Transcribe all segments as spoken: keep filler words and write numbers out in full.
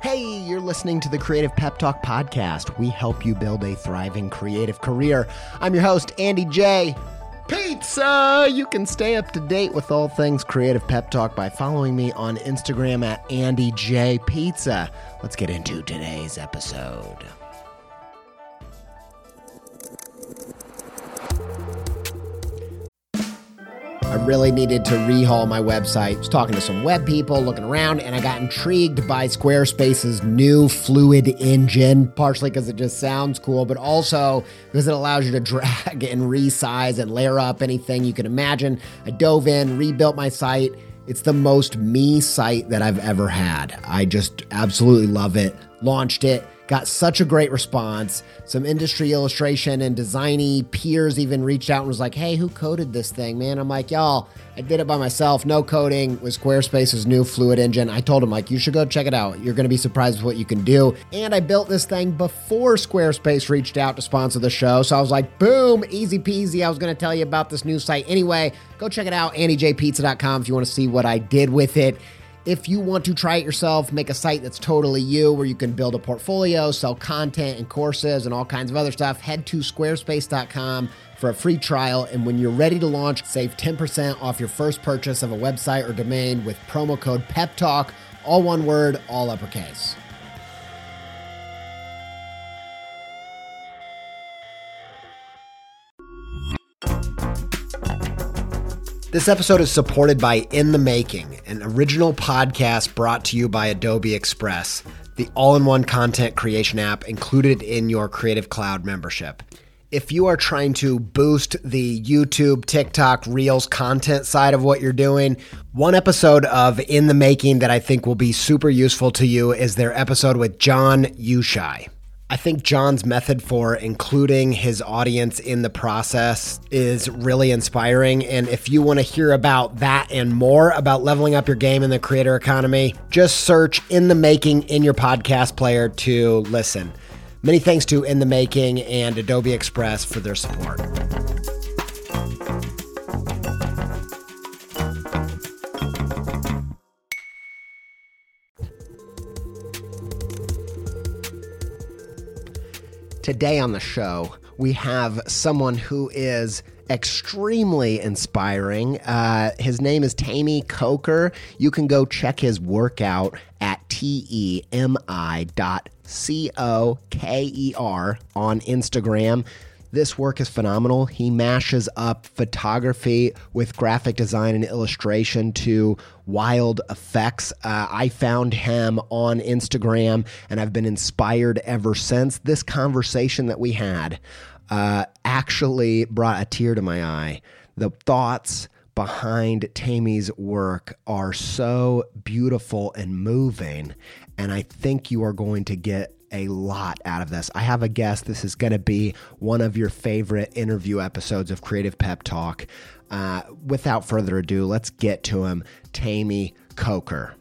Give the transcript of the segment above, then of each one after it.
Hey, you're listening to the Creative Pep Talk podcast. We help you build a thriving creative career. I'm your host, Andy J. Pizza! You can stay up to date with all things Creative Pep Talk by following me on Instagram at Andy J Pizza. Let's get into today's episode. I really needed to rehaul my website. I was talking to some web people, looking around, and I got intrigued by Squarespace's new Fluid engine, partially because it just sounds cool, but also because it allows you to drag and resize and layer up anything you can imagine. I dove in, rebuilt my site. It's the most me site that I've ever had. I just absolutely love it. Launched it. Got such a great response. Some industry illustration and designy peers even reached out and was like, hey, who coded this thing, man? I'm like, y'all, I did it by myself. No coding with Squarespace's new Fluid engine. I told them, like, you should go check it out. You're going to be surprised with what you can do. And I built this thing before Squarespace reached out to sponsor the show. So I was like, boom, easy peasy. I was going to tell you about this new site. Anyway, go check it out, andy j pizza dot com, if you want to see what I did with it. If you want to try it yourself, make a site that's totally you, where you can build a portfolio, sell content and courses and all kinds of other stuff, head to squarespace dot com for a free trial. And when you're ready to launch, save ten percent off your first purchase of a website or domain with promo code PEPTALK, all one word, all uppercase. This episode is supported by In the Making, an original podcast brought to you by Adobe Express, the all-in-one content creation app included in your Creative Cloud membership. If you are trying to boost the YouTube, TikTok, Reels content side of what you're doing, one episode of In the Making that I think will be super useful to you is their episode with John Ushai. I think John's method for including his audience in the process is really inspiring. And if you want to hear about that and more about leveling up your game in the creator economy, just search In the Making in your podcast player to listen. Many thanks to In the Making and Adobe Express for their support. Today on the show, we have someone who is extremely inspiring. Uh, his name is Tami Coker. You can go check his work out at T E M I dot C O K E R on Instagram. This work is phenomenal. He mashes up photography with graphic design and illustration to wild effects. Uh, I found him on Instagram, and I've been inspired ever since. This conversation that we had uh, actually brought a tear to my eye. The thoughts behind Tami's work are so beautiful and moving, and I think you are going to get a lot out of this. I have a guess this is going to be one of your favorite interview episodes of Creative Pep Talk. Uh, without further ado, let's get to him. Tami Coker.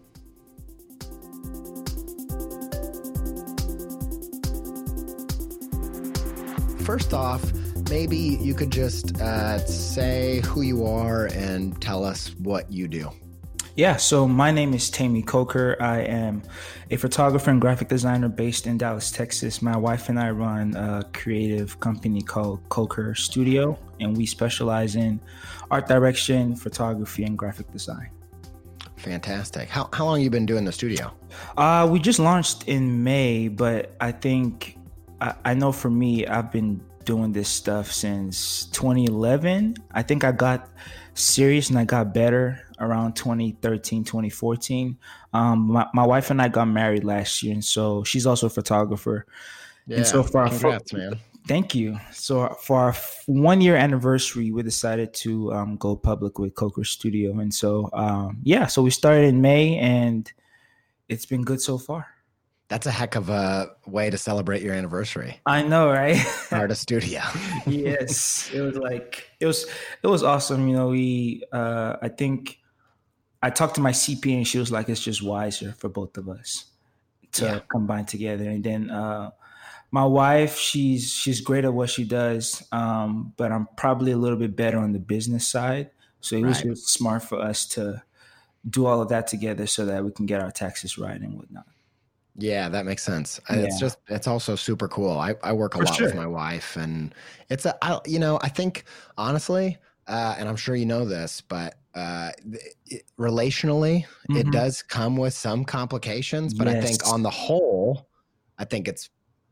First off, maybe you could just uh, say who you are and tell us what you do. Yeah, so my name is Tami Coker. I am a photographer and graphic designer based in Dallas, Texas. My wife and I run a creative company called Coker Studio, and we specialize in art direction, photography, and graphic design. Fantastic. How how long have you been doing the studio? Uh, we just launched in May, but I think, I, I know for me, I've been doing this stuff since twenty eleven. I think I got serious and I got better around twenty thirteen, twenty fourteen. Um, my, my wife and I got married last year, and so she's also a photographer. Yeah, and so for our congrats, man. Thank you. So for our one year anniversary, we decided to um, go public with Coker Studio. And so, um, yeah, so we started in May, and it's been good so far. That's a heck of a way to celebrate your anniversary. I know, right? Start a studio. Yes, it was like it was it was awesome. You know, we uh, I think I talked to my C P A, and she was like, "It's just wiser for both of us to yeah. combine together." And then uh, my wife, she's she's great at what she does, um, but I'm probably a little bit better on the business side. So it right. was really smart for us to do all of that together so that we can get our taxes right and whatnot. Yeah, that makes sense. Uh, It's Yeah, just, it's also super cool. I, I work a for lot with sure. my wife, and it's a, I, you know, I think honestly, uh, and I'm sure you know this, but uh, it, relationally, it Hmm. does come with some complications. But I think Yes. on the whole, I think it's,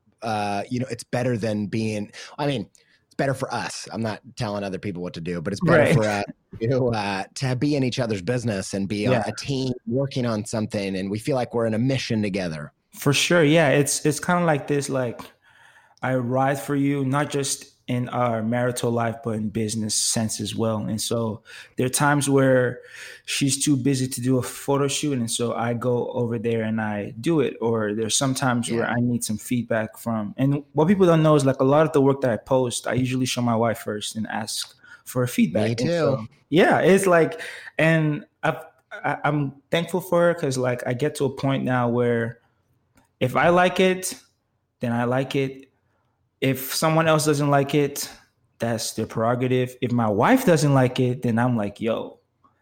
uh, you know, it's better than being, I mean, it's better for us. I'm not telling other people what to do, but it's better Right. for us to, uh, to be in each other's business and be on Yeah. a team working on something. And we feel like we're in a mission together. For sure. Yeah. It's it's kind of like this, like I ride for you, not just in our marital life, but in business sense as well. And so there are times where she's too busy to do a photo shoot. And so I go over there and I do it. Or there's sometimes where Yeah. I need some feedback from. And what people don't know is like a lot of the work that I post, I usually show my wife first and ask for feedback. Me And too. so, yeah, it's like, and I've, I, I'm thankful for her because like I get to a point now where if I like it, then I like it. If someone else doesn't like it, that's their prerogative. If my wife doesn't like it, then I'm like, yo,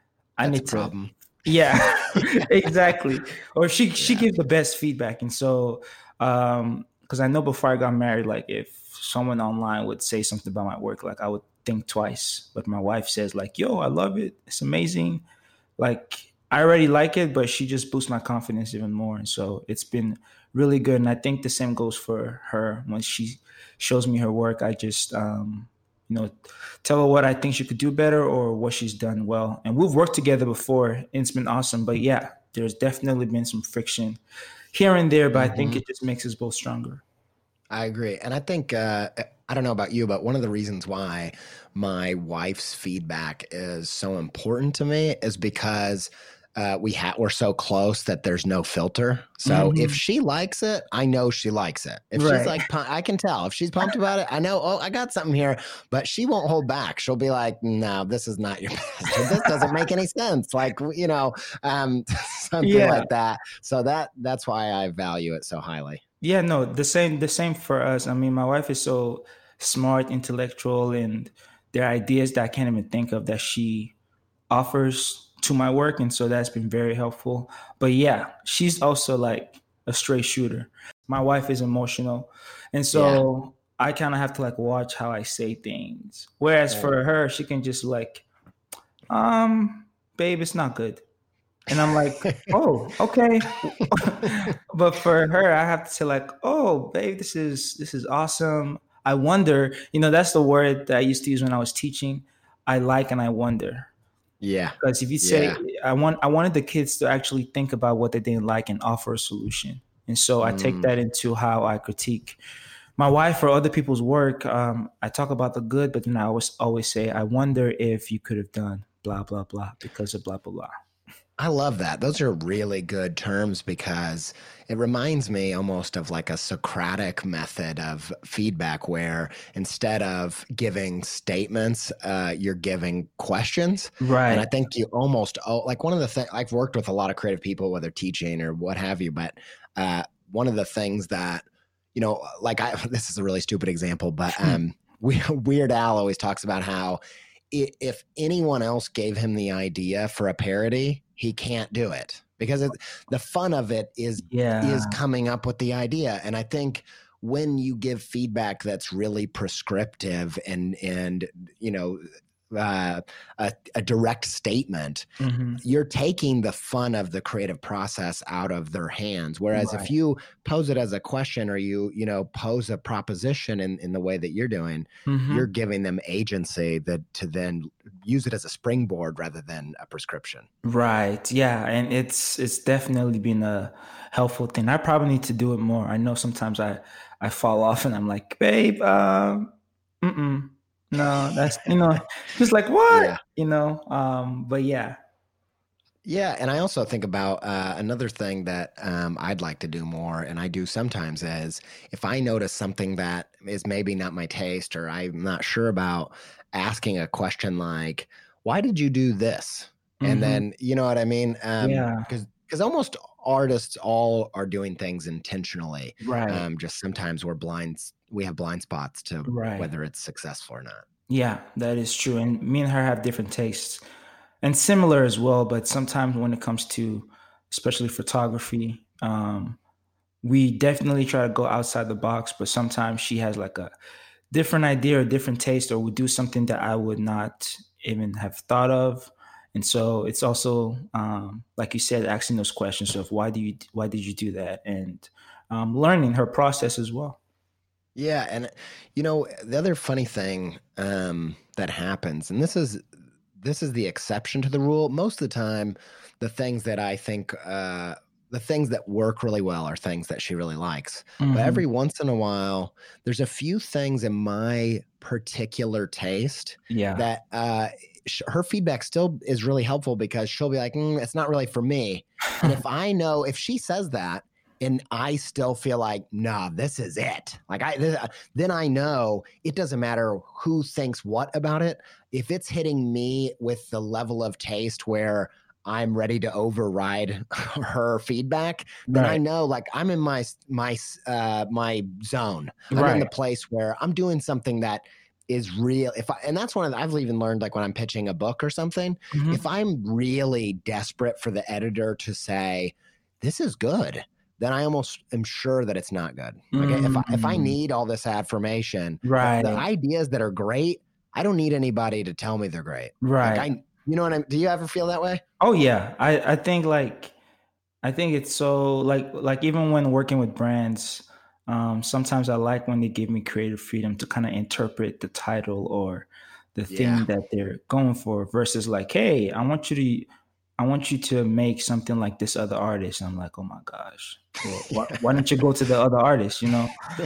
I That's a need to, problem. yeah, exactly. Or she she Yeah. gives the best feedback, and so um, because I know before I got married, like if someone online would say something about my work, like I would think twice. But my wife says, like, yo, I love it. It's amazing. Like I already like it, but she just boosts my confidence even more. And so it's been really good. And I think the same goes for her when she shows me her work. I just, um, you know, tell her what I think she could do better or what she's done well. And we've worked together before. And it's been awesome. But yeah, there's definitely been some friction here and there, but I think Hmm. it just makes us both stronger. I agree. And I think, uh, I don't know about you, but one of the reasons why my wife's feedback is so important to me is because uh, we ha- we're so close that there's no filter. So if Hmm. she likes it, I know she likes it. If she's Right. like, pu- I can tell. If she's pumped about it, I know, oh, I got something here. But she won't hold back. She'll be like, no, this is not your best. Or this doesn't make any sense. Like, you know, um, something Yeah. like that. So that that's why I value it so highly. Yeah, no, the same the same for us. I mean, my wife is so smart, intellectual, and there are ideas that I can't even think of that she offers to my work, and so that's been very helpful. But yeah, she's also like a straight shooter. My wife is emotional, and Yeah. so I kind of have to like watch how I say things. Whereas Right. for her, she can just like, um, babe, it's not good. And I'm like, oh, okay. But for her, I have to say like, oh, babe, this is this is awesome. I wonder, you know, that's the word that I used to use when I was teaching. I like and I wonder. Yeah. Because if you say Yeah. I want I wanted the kids to actually think about what they didn't like and offer a solution. And so I take Mm. that into how I critique my wife or other people's work. Um, I talk about the good, but then I always always say, I wonder if you could have done blah blah blah because of blah blah blah. I love that. Those are really good terms because it reminds me almost of like a Socratic method of feedback where instead of giving statements, uh, you're giving questions. And I Right. think you almost, oh, like one of the things, I've worked with a lot of creative people, whether teaching or what have you, but uh, one of the things that, you know, like I, this is a really stupid example, but um, we, Weird Al always talks about how if anyone else gave him the idea for a parody, he can't do it because it, the fun of it is is Yeah. coming up with the idea. And I think when you give feedback that's really prescriptive and and you know uh, a, a direct statement, Hmm. you're taking the fun of the creative process out of their hands. Whereas if Right. you pose it as a question or you, you know, pose a proposition in, in the way that you're doing, you're Hmm. giving them agency that to then use it as a springboard rather than a prescription. Right. Yeah. And it's it's definitely been a helpful thing. I probably need to do it more. I know sometimes I I fall off and I'm like, babe, um, mm-mm, no, that's you know, just like what? Yeah. You know, um, but yeah. Yeah, and I also think about uh, another thing that um, I'd like to do more, and I do sometimes, is if I notice something that is maybe not my taste or I'm not sure about, asking a question like, "Why did you do this?" And Hmm. then you know what I mean, um, Yeah. because because almost artists all are doing things intentionally. Right. Um, just sometimes we're blind, we have blind spots to Right. whether it's successful or not. Yeah, that is true. And me and her have different tastes and similar as well. But sometimes when it comes to especially photography, um, we definitely try to go outside the box, but sometimes she has like a different idea or different taste, or would do something that I would not even have thought of. And so it's also, um, like you said, asking those questions of why do you, why did you do that? And um, learning her process as well. Yeah, and you know the other funny thing um, that happens, and this is this is the exception to the rule. Most of the time, the things that I think, uh, the things that work really well are things that she really likes. Mm-hmm. But every once in a while, there's a few things in my particular taste yeah. that uh, sh- her feedback still is really helpful, because she'll be like, mm, it's not really for me. And if I know, if she says that, and I still feel like, nah, this is it. Like I, this, then I know it doesn't matter who thinks what about it. If it's hitting me with the level of taste where I'm ready to override her feedback, then right. I know, like, I'm in my my uh, my zone. I'm right. in the place where I'm doing something that is real. If I, and that's one of the, I've even learned, like when I'm pitching a book or something, mm-hmm. if I'm really desperate for the editor to say, this is good, then I almost am sure that it's not good. Like mm-hmm. if I, if I need all this affirmation, right. the, the ideas that are great, I don't need anybody to tell me they're great. Right. Like I, you know what I, do you ever feel that way? Oh yeah. I, I think like, I think it's so like, like even when working with brands, um, sometimes I like when they give me creative freedom to kind of interpret the title or the thing yeah. that they're going for, versus like, hey, I want you to, I want you to make something like this other artist. And I'm like, oh my gosh, well, why, why don't you go to the other artist, you know?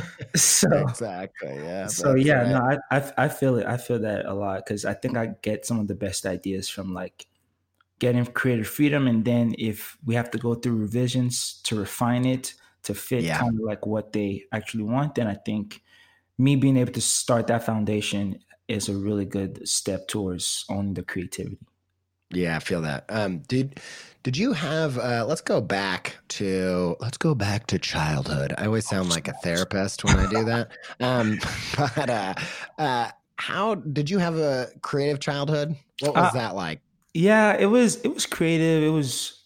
So exactly, yeah. So yeah, right. no, I, I I feel it. I feel that a lot, because I think I get some of the best ideas from like getting creative freedom, and then if we have to go through revisions to refine it to fit yeah. kind of like what they actually want, then I think me being able to start that foundation is a really good step towards owning the creativity. Yeah, I feel that. Um, did did you have? Uh, let's go back to let's go back to childhood. I always sound like a therapist when I do that. Um, but uh, uh, how did you have a creative childhood? What was uh, that like? Yeah, it was. It was creative. It was.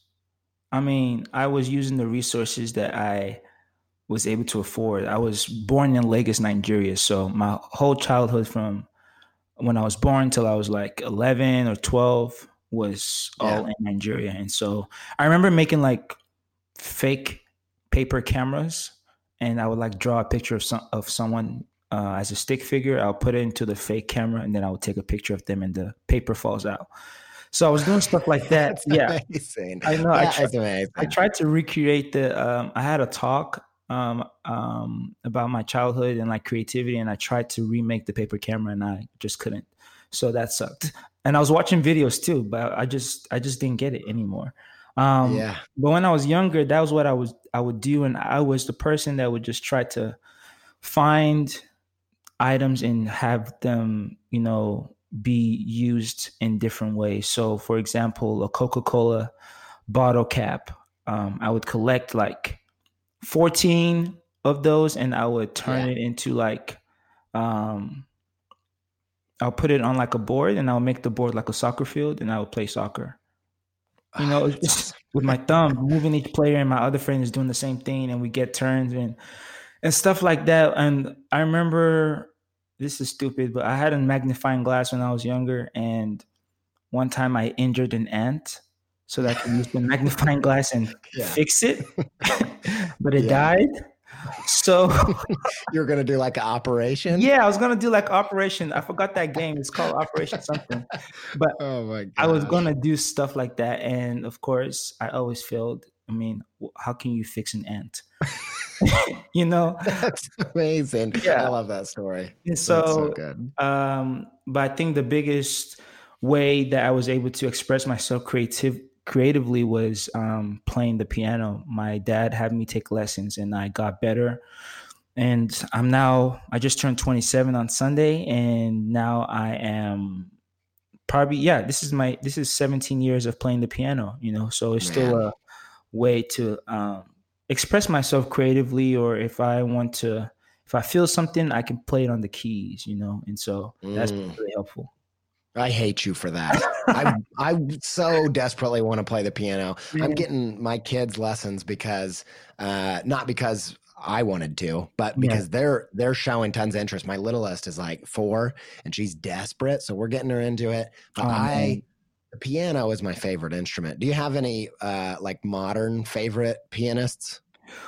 I mean, I was using the resources that I was able to afford. I was born in Lagos, Nigeria, so my whole childhood, from when I was born till I was like eleven or twelve, was all yeah. in Nigeria. And so I remember making like fake paper cameras, and I would like draw a picture of some of someone uh, as a stick figure. I'll put it into the fake camera, and then I would take a picture of them and the paper falls out. So I was doing stuff like that. That's yeah. amazing. I know. That I, is amazing. I tried to recreate the, um, I had a talk um, um, about my childhood and like creativity, and I tried to remake the paper camera, and I just couldn't. So that sucked. And I was watching videos too, but I just I just didn't get it anymore. Um, yeah. But when I was younger, that was what I was I would do, and I was the person that would just try to find items and have them, you know, be used in different ways. So, for example, a Coca-Cola bottle cap, um, I would collect like fourteen of those, and I would turn yeah. it into like. Um, I'll put it on like a board, and I'll make the board like a soccer field, and I would play soccer. You know, it's just with my thumb moving each player, and my other friend is doing the same thing, and we get turns and and stuff like that. And I remember, this is stupid, but I had a magnifying glass when I was younger, and one time I injured an ant, so that I could use the magnifying glass and yeah. fix it, but it yeah. died. So you were going to do like an operation? Yeah, I was going to do like Operation. I forgot that game. It's called Operation something. But oh my gosh. I was going to do stuff like that. And of course, I always failed. I mean, how can you fix an ant? You know? That's amazing. Yeah. I love that story. And so, That's so good. Um, but I think the biggest way that I was able to express myself creative creatively was um, playing the piano. My dad had me take lessons, and I got better. And I'm now, I just turned twenty-seven on Sunday, and now I am probably, yeah, this is my, this is seventeen years of playing the piano, you know, so it's Man. still a way to um, express myself creatively, or if I want to, if I feel something, I can play it on the keys, you know, and so that's mm. been really helpful. I hate you for that. I I so desperately want to play the piano. Man. I'm getting my kids lessons because uh not because I wanted to, but because yeah. they're they're showing tons of interest. My littlest is like four and she's desperate, so we're getting her into it. But oh, I man. The piano is my favorite instrument. Do you have any uh like modern favorite pianists?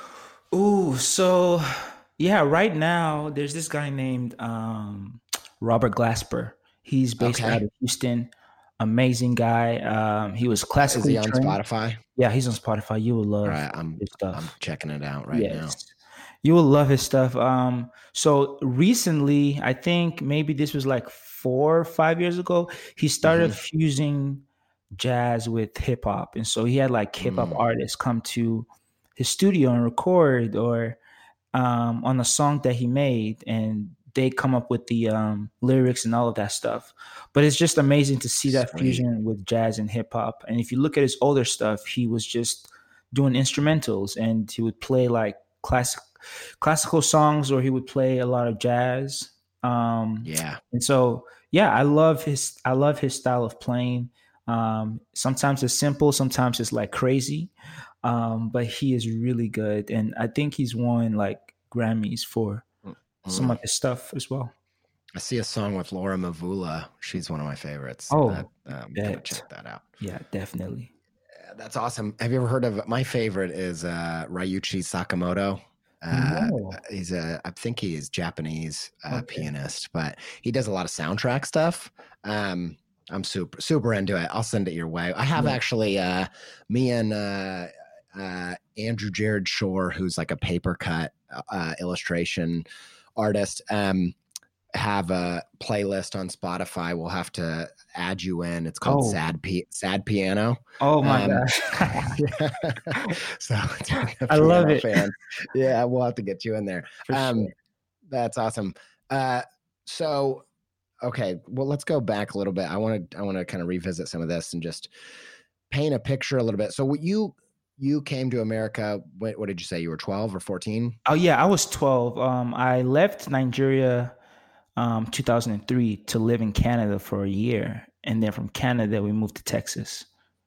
Ooh, so yeah, right now there's this guy named um Robert Glasper. He's based okay. out of Houston. Amazing guy. Um, he was classically Is he on trained. Spotify? Yeah, he's on Spotify. You will love All right, I'm, his stuff. I'm checking it out right yes. now. You will love his stuff. Um, so recently, I think maybe this was like four or five years ago, he started mm-hmm. fusing jazz with hip hop. And so he had like hip hop mm. artists come to his studio and record or um, on a song that he made, and they come up with the um, lyrics and all of that stuff. But it's just amazing to see that Sweet. fusion with jazz and hip hop. And if you look at his older stuff, he was just doing instrumentals, and he would play like classic classical songs, or he would play a lot of jazz. Um, yeah. And so, yeah, I love his, I love his style of playing. Um, sometimes it's simple, sometimes it's like crazy. Um, but he is really good. And I think he's won like Grammys for some mm. of his stuff as well. I see a song with Laura Mvula. She's one of my favorites. Oh, that, um, that, gotta check that out. Yeah, definitely. Yeah, that's awesome. Have you ever heard of, my favorite is uh, Ryuichi Sakamoto. Uh, no. He's a, I think he is Japanese uh, okay. pianist, but he does a lot of soundtrack stuff. Um, I'm super, super into it. I'll send it your way. I have yeah. actually, uh, me and uh, uh, Andrew Jared Shore, who's like a paper cut uh, illustration artist, um, have a playlist on Spotify. We'll have to add you in. It's called oh. Sad P- Sad Piano. Oh my um, gosh. So I love it. Fan. Yeah, we'll have to get you in there. For um, sure. That's awesome. Uh, so, okay, well, let's go back a little bit. I want to I want to kind of revisit some of this and just paint a picture a little bit. So what you You came to America, what, what did you say? You were twelve or fourteen? Oh, yeah, I was twelve. Um, I left Nigeria um, two thousand three to live in Canada for a year. And then from Canada, we moved to Texas.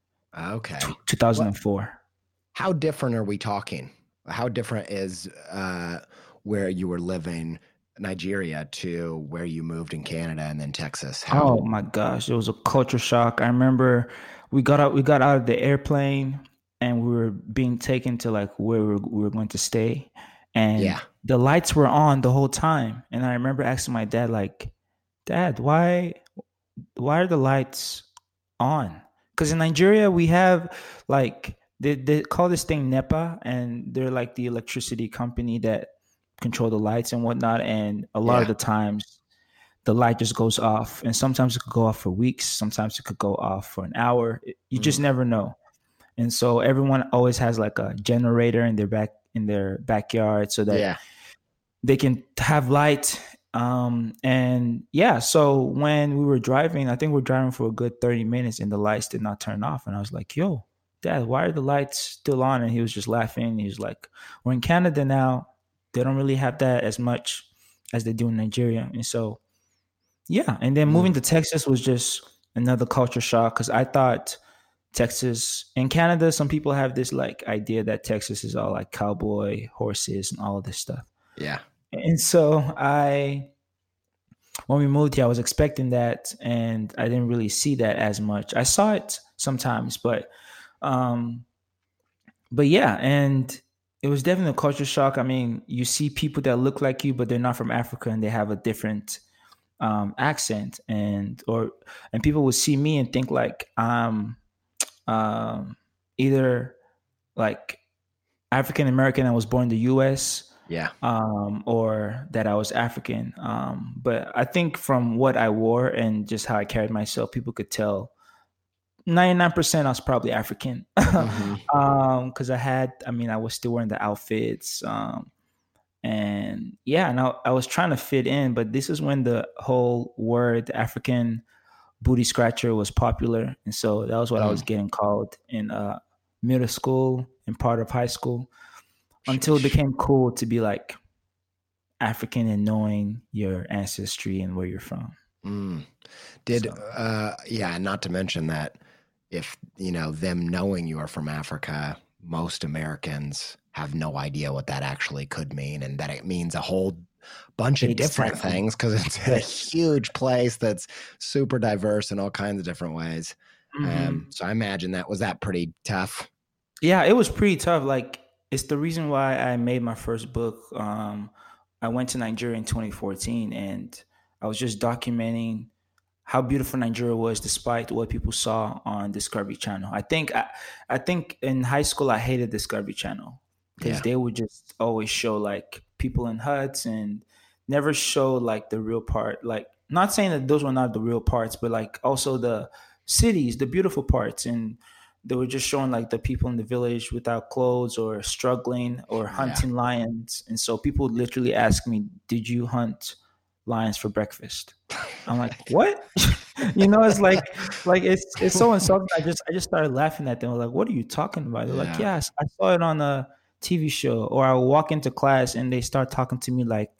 Okay. T- two thousand four. What, how different are we talking? How different is uh, where you were living, Nigeria, to where you moved in Canada and then Texas? How- oh, my gosh. It was a culture shock. I remember we got out, we got out of the airplane, and we were being taken to like where we were, we were going to stay. And yeah. the lights were on the whole time. And I remember asking my dad, like, Dad, why, why are the lights on? Because in Nigeria, we have like, they, they call this thing NEPA, and they're like the electricity company that control the lights and whatnot. And a lot yeah. of the times the light just goes off, and sometimes it could go off for weeks. Sometimes it could go off for an hour. You just mm. never know. And so everyone always has like a generator in their back in their backyard so that yeah. they can have light. Um, and yeah, so when we were driving, I think we were driving for a good thirty minutes, and the lights did not turn off. And I was like, yo, Dad, why are the lights still on? And he was just laughing. He was like, we're in Canada now. They don't really have that as much as they do in Nigeria. And so, yeah. And then mm. moving to Texas was just another culture shock, because I thought Texas, in Canada, some people have this like idea that Texas is all like cowboy horses and all of this stuff. Yeah. And so I, when we moved here, I was expecting that, and I didn't really see that as much. I saw it sometimes, but, um, but yeah, and it was definitely a culture shock. I mean, you see people that look like you, but they're not from Africa, and they have a different um, accent, and or and people would see me and think like I'm um, either like African American, I was born in the U S, yeah, um, or that I was African. Um, but I think from what I wore and just how I carried myself, people could tell ninety-nine percent I was probably African. Mm-hmm. um, cause I had, I mean, I was still wearing the outfits. Um, and yeah, and I, I was trying to fit in, but this is when the whole word African booty scratcher was popular. And so that was what mm. I was getting called in uh, middle school and part of high school, until it became cool to be like African and knowing your ancestry and where you're from. Mm. Did, So, uh, yeah, not to mention that if, you know, them knowing you are from Africa, most Americans have no idea what that actually could mean, and that it means a whole bunch of different exactly. things because it's a Yes. huge place that's super diverse in all kinds of different ways. Um, Hmm. so I imagine that was that pretty tough. Yeah, it was pretty tough. Like, it's the reason why I made my first book. Um, I went to Nigeria in twenty fourteen, and I was just documenting how beautiful Nigeria was, despite what people saw on Discovery Channel. I think I, I think in high school I hated Discovery Channel because Yeah. they would just always show like people in huts and never show like the real part. Like, not saying that those were not the real parts, but like also the cities, the beautiful parts, and they were just showing like the people in the village without clothes or struggling or Yeah. hunting lions. And so people would literally ask me, "Did you hunt lions for breakfast?" I'm like, "What?" You know, it's like like it's it's so insulting. I just I just started laughing at them. I was like, "What are you talking about?" They're like, Yeah. "Yes, I saw it on a T V show." Or I will walk into class and they start talking to me like,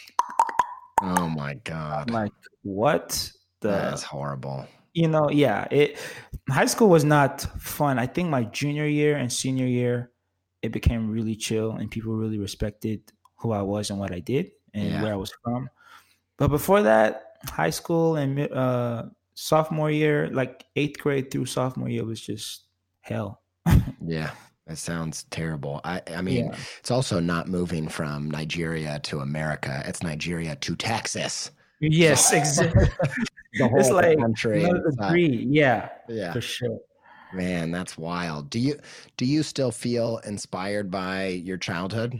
Oh my I'm God. like, "What That's the?" horrible. You know, yeah. It high school was not fun. I think my junior year and senior year, it became really chill and people really respected who I was and what I did and Yeah. where I was from. But before that, high school and mid- uh, sophomore year, like eighth grade through sophomore year, was just hell. Yeah. That sounds terrible. I, I mean, Yeah. it's also not moving from Nigeria to America. It's Nigeria to Texas. Yes, exactly. The It's whole like country in another itself. degree. Yeah, Yeah. for sure. Man, that's wild. Do you do you still feel inspired by your childhood?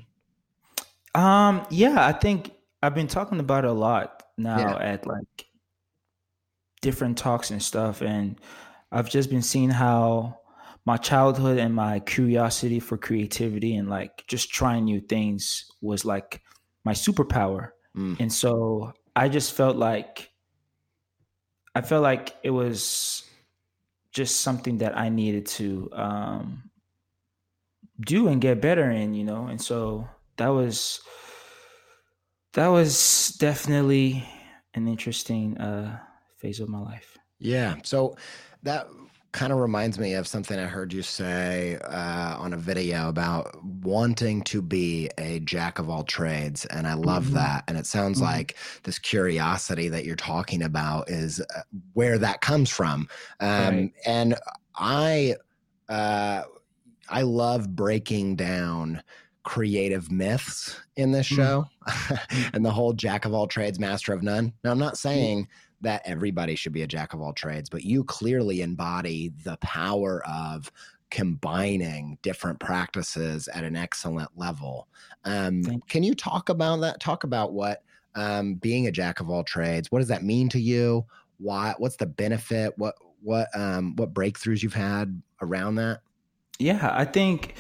Um, yeah, I think I've been talking about it a lot Yeah. now at like different talks and stuff, and I've just been seeing how my childhood and my curiosity for creativity and like just trying new things was like my superpower. Mm. And so I just felt like I felt like it was just something that I needed to um, do and get better in, you know. And so that was that was definitely an interesting uh, phase of my life. Yeah. So that kind of reminds me of something I heard you say uh, on a video about wanting to be a jack of all trades. And I love Mhm. that. And it sounds Mhm. like this curiosity that you're talking about is uh, where that comes from. Um, Right. And I, uh, I love breaking down creative myths in this Mm. show Mm. and the whole jack of all trades, master of none. Now, I'm not Yeah. saying that everybody should be a jack of all trades, but you clearly embody the power of combining different practices at an excellent level. Um, Thank can you talk about that? Talk about what um, being a jack of all trades, what does that mean to you? Why? What's the benefit? What what um, what breakthroughs you've had around that? Yeah, I think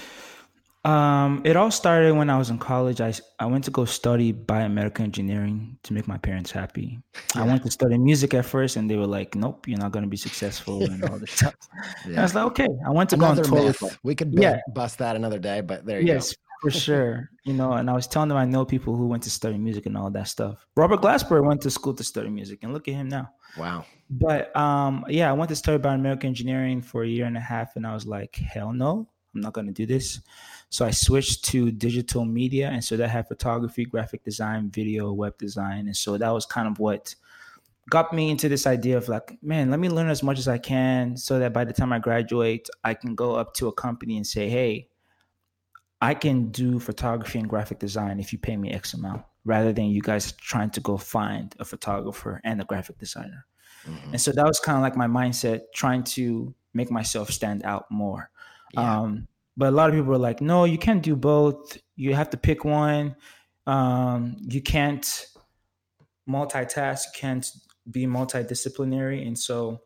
um, it all started when I was in college. I, I went to go study biomedical engineering to make my parents happy. I Yeah. went to study music at first, and they were like, "Nope, you're not going to be successful," and all this stuff. And I Yeah. was like, "Okay." I went to go on Another tour with myth. We could yeah, bu- bust that another day, but there you go. yes, for sure. You know, and I was telling them I know people who went to study music and all that stuff. Robert Glasper went to school to study music, and look at him now. Wow. But um, yeah, I went to study biomedical engineering for a year and a half, and I was like, hell no, I'm not going to do this. So I switched to digital media, and so that had photography, graphic design, video, web design, and so that was kind of what got me into this idea of like, man, let me learn as much as I can, so that by the time I graduate, I can go up to a company and say, hey, I can do photography and graphic design if you pay me X amount, rather than you guys trying to go find a photographer and a graphic designer. Mhm. And so that was kind of like my mindset, trying to make myself stand out more. Yeah. Um, but a lot of people were like, no, you can't do both. You have to pick one. Um, you can't multitask. You can't be multidisciplinary. And so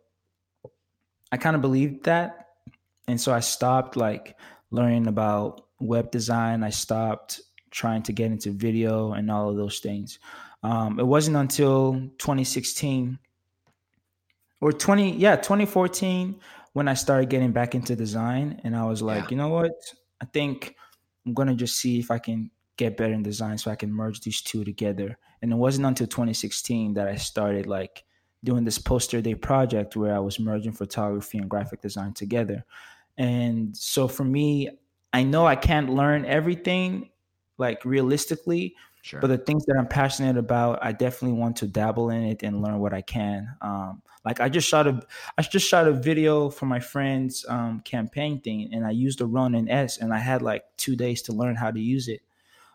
I kind of believed that. And so I stopped like learning about web design. I stopped trying to get into video and all of those things. Um, it wasn't until twenty sixteen or twenty yeah twenty fourteen when I started getting back into design, and I was like, Yeah. you know what, I think I'm gonna just see if I can get better in design so I can merge these two together. And it wasn't until twenty sixteen that I started like doing this poster day project where I was merging photography and graphic design together. And so for me, I know I can't learn everything like realistically, Sure. but the things that I'm passionate about, I definitely want to dabble in it and learn what I can. Um, like I just shot a, I just shot a video for my friend's um, campaign thing, and I used a Ronin S, and I had like two days to learn how to use it.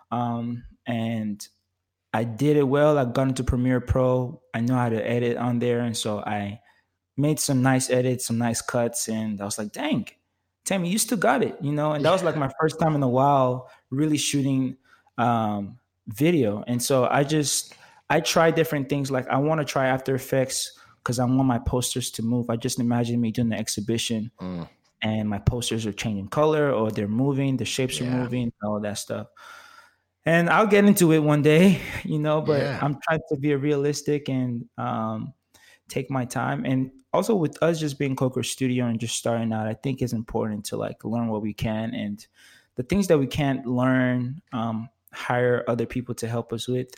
Um, and I did it well. I got into Premiere Pro. I know how to edit on there, and so I made some nice edits, some nice cuts, and I was like, "Dang, Tammy, you still got it," you know. And that was like my first time in a while really shooting um, video. And so I just I try different things. Like I want to try After Effects because I want my posters to move. I just imagine me doing the exhibition, Mm. and my posters are changing color or they're moving, the shapes Yeah. are moving, all that stuff. And I'll get into it one day, you know, but Yeah. I'm trying to be realistic and um, take my time. And also with us just being Coker Studio and just starting out, I think it's important to like learn what we can, and the things that we can't learn, um, hire other people to help us with.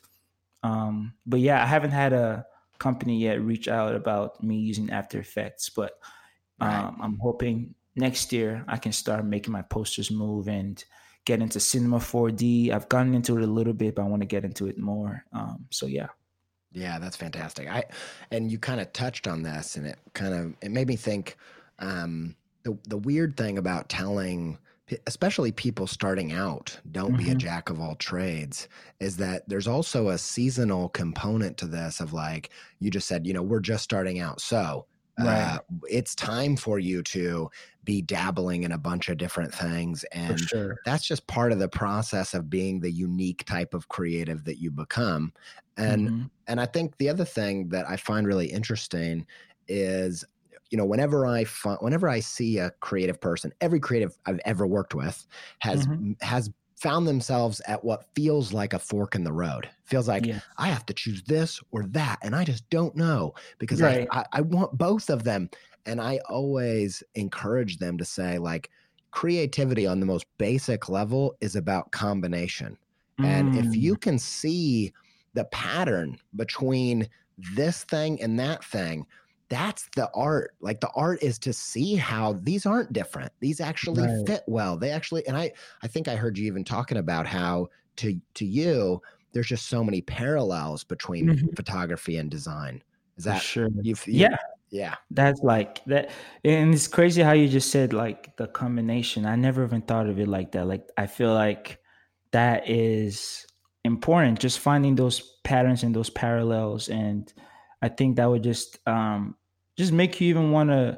Um, but yeah, I haven't had a company yet reach out about me using After Effects, but um, Right. I'm hoping next year I can start making my posters move and get into Cinema four D. I've gotten into it a little bit, but I want to get into it more. Um, so yeah. Yeah, that's fantastic. I and you kind of touched on this, and it kind of it made me think. Um, the the weird thing about telling, especially people starting out, don't be a Mhm. jack of all trades, is that there's also a seasonal component to this. Of like you just said, you know, we're just starting out, so uh, Right. it's time for you to be dabbling in a bunch of different things, For and sure. that's just part of the process of being the unique type of creative that you become. And Mhm. and I think the other thing that I find really interesting is, you know, whenever I find, whenever I see a creative person, every creative I've ever worked with has Mhm. has found themselves at what feels like a fork in the road. Feels like Yeah. I have to choose this or that, and I just don't know because Right. I, I I want both of them. And I always encourage them to say, like, creativity on the most basic level is about combination. And if Mm. you can see the pattern between this thing and that thing, that's the art. Like the art is to see how these aren't different. These actually Right. fit well. They actually, and I, I think I heard you even talking about how to, to you, there's just so many parallels between Mhm. photography and design. Is For that sure. you? Yeah. Yeah. That's like that. And it's crazy how you just said like the combination. I never even thought of it like that. Like I feel like that is important, just finding those patterns and those parallels. And I think that would just um just make you even want to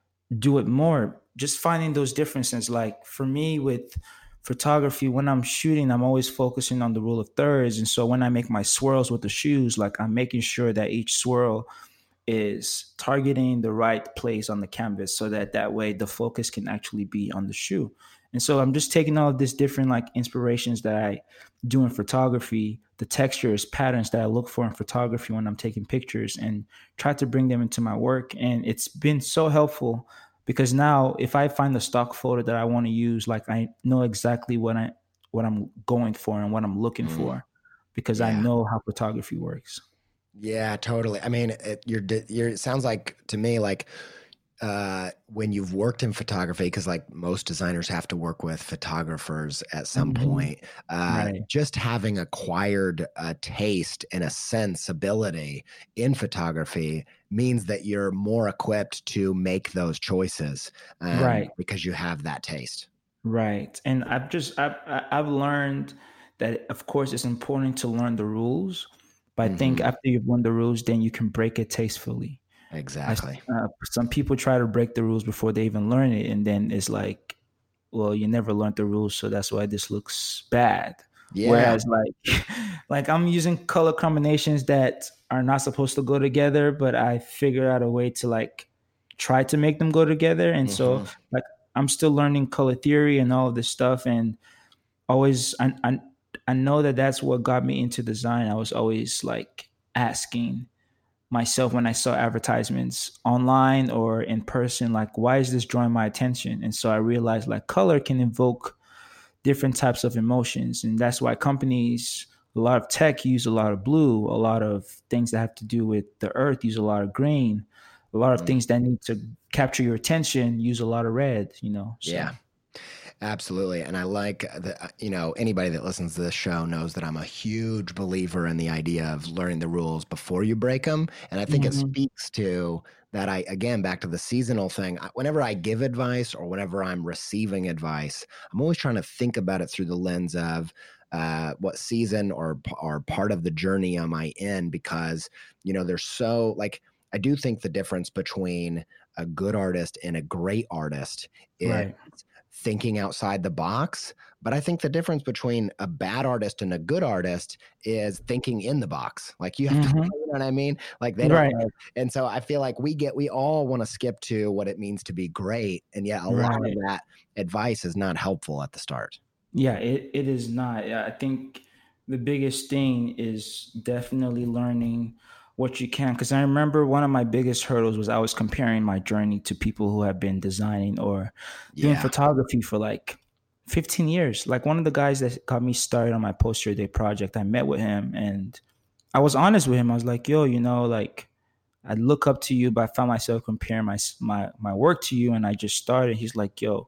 do it more. Just finding those differences. Like for me with photography, when I'm shooting, I'm always focusing on the rule of thirds. And so when I make my swirls with the shoes, like I'm making sure that each swirl is targeting the right place on the canvas so that that way the focus can actually be on the shoe. And so I'm just taking all of these different like inspirations that I do in photography, the textures, patterns that I look for in photography when I'm taking pictures, and try to bring them into my work. And it's been so helpful because now if I find the stock photo that I want to use, like I know exactly what I what I'm going for and what I'm looking Mm, for because I yeah. know how photography works. Yeah, totally. I mean, it, you're, di- you're, it sounds like to me, like, uh, when you've worked in photography, because like most designers have to work with photographers at some Mhm. point, uh, Right. just having acquired a taste and a sensibility in photography means that you're more equipped to make those choices, um, Right. because you have that taste. Right. And I've just I've I- I've learned that of course it's important to learn the rules, but I think Hmm. after you've learned the rules, then you can break it tastefully. I, s- Exactly. uh, some people try to break the rules before they even learn it, and then it's like, well, you never learned the rules, so that's why this looks bad. Yeah. Whereas like like I'm using color combinations that are not supposed to go together, but I figured out a way to like try to make them go together. And so Hmm. like I'm still learning color theory and all of this stuff, and always I, I I know that that's what got me into design. I was always like asking myself when I saw advertisements online or in person, like, why is this drawing my attention? And so I realized like color can evoke different types of emotions. And that's why companies A lot of tech use a lot of blue. A lot of things that have to do with the earth use a lot of green. A lot of mm. things that need to capture your attention use a lot of red, you know? So. Yeah. Absolutely. And I like that, you know, anybody that listens to this show knows that I'm a huge believer in the idea of learning the rules before you break them. And I think mm-hmm. it speaks to that. I, again, back to the seasonal thing, whenever I give advice or whenever I'm receiving advice, I'm always trying to think about it through the lens of uh, what season or, or part of the journey am I in? Because, you know, there's so like, I do think the difference between a good artist and a great artist is right. thinking outside the box. But I think the difference between a bad artist and a good artist is thinking in the box. Like you have mm-hmm. to, you know what I mean? Like they don't right. know. And so I feel like we get, we all want to skip to what it means to be great. And yet a right. lot of that advice is not helpful at the start. Yeah, it, it is not. I think the biggest thing is definitely learning what you can. Because I remember one of my biggest hurdles was I was comparing my journey to people who have been designing or doing yeah. photography for like fifteen years. Like one of the guys that got me started on my poster day project, I met with him and I was honest with him. I was like, yo, you know, like I look up to you, but I found myself comparing my, my, my work to you. And I just started. He's like, yo,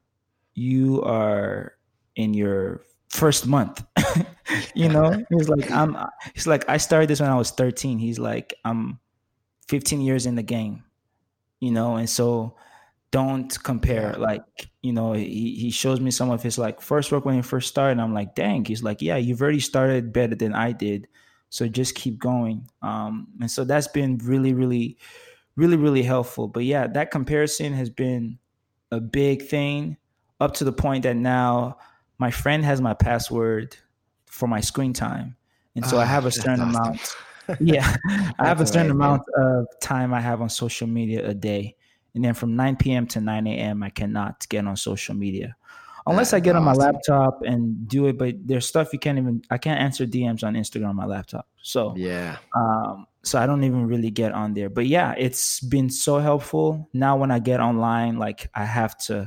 you are in your first month. You know, he's like, I'm, he's like, I started this when I was thirteen. He's like, I'm fifteen years in the game, you know? And so don't compare. Like, you know, he, he shows me some of his like first work when he first started. And I'm like, dang, he's like, yeah, you've already started better than I did. So just keep going. Um, and so that's been really, really, really, really helpful. But yeah, that comparison has been a big thing up to the point that now my friend has my password for my screen time. And so oh, I have a certain awesome. amount. Yeah, I have a certain amount of time I have on social media a day. And then from nine p.m. to nine a.m., I cannot get on social media unless That's I get awesome. on my laptop and do it. But there's stuff you can't even, I can't answer D Ms on Instagram on my laptop. So, yeah. Um, so I don't even really get on there. But yeah, it's been so helpful. Now when I get online, like I have to